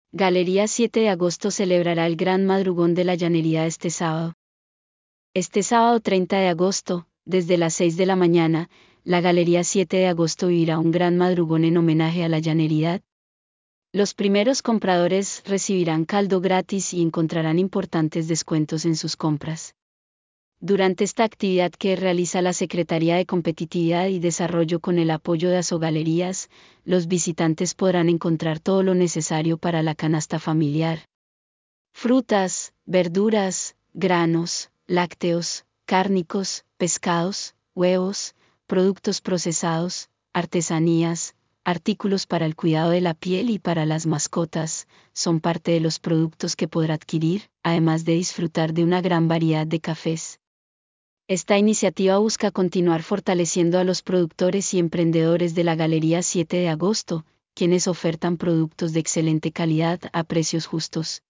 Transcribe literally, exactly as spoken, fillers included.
Galería siete de agosto celebrará el Gran Madrugón de la Llanería este sábado. Este sábado treinta de agosto, desde las seis de la mañana, la Galería siete de agosto vivirá un gran madrugón en homenaje a la llanería. Los primeros compradores recibirán caldo gratis y encontrarán importantes descuentos en sus compras. Durante esta actividad que realiza la Secretaría de Competitividad y Desarrollo con el apoyo de Asogalerías, los visitantes podrán encontrar todo lo necesario para la canasta familiar. Frutas, verduras, granos, lácteos, cárnicos, pescados, huevos, productos procesados, artesanías, artículos para el cuidado de la piel y para las mascotas, son parte de los productos que podrá adquirir, además de disfrutar de una gran variedad de cafés. Esta iniciativa busca continuar fortaleciendo a los productores y emprendedores de la Galería siete de agosto, quienes ofertan productos de excelente calidad a precios justos.